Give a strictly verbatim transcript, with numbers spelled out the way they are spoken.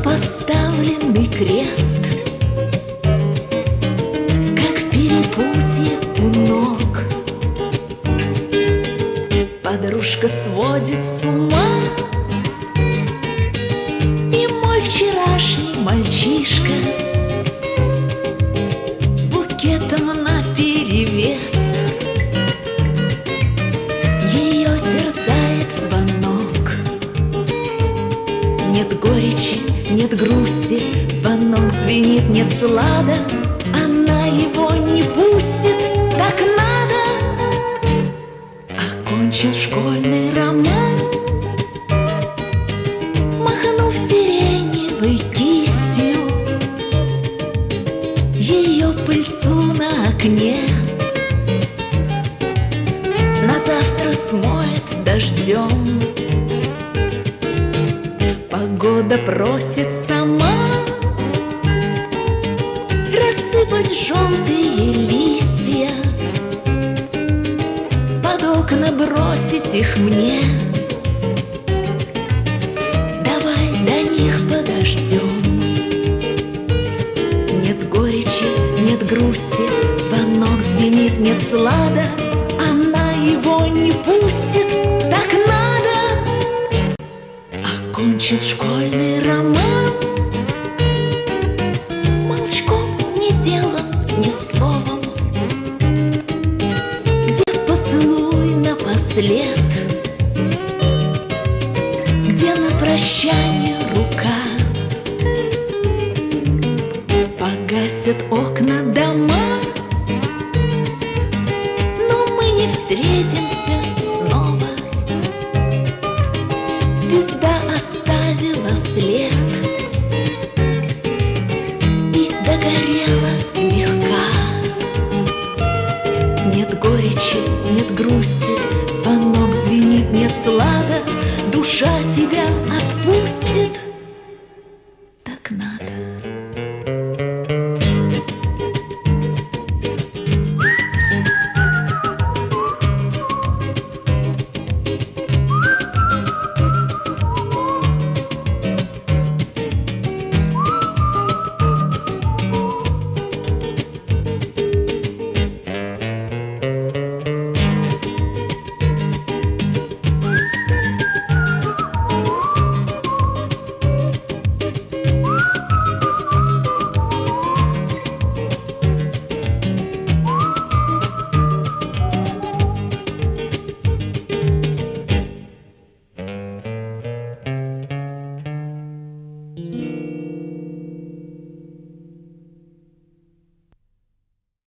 поставленный крест, как перепутье у ног. Подружка сводит с ума, и мой вчерашний мальчишка с букетом наперевес. Ее терзает звонок. Нет горечи, нет грусти, звонок звенит, нет слада. Она его не пустит, так надо. Окончил школьный роман, махнув сиреневой кистью, ее пыльцу на окне на завтра смоет дождем. Погода просит сама рассыпать желтые листья, под окна бросить их мне. Давай до них подождем. Нет горечи, нет грусти, звонок звенит, нет слада. Она его не пустит, так надо. Окончен школьный роман, молчком, ни делом, ни словом. Где поцелуй напослед, где на прощание рука. Погасят окна дома, но мы не встретимся снова. Звезда оставила след и догорела легка. Нет горечи, нет грусти, звонок звенит, нет слада. Душа тебя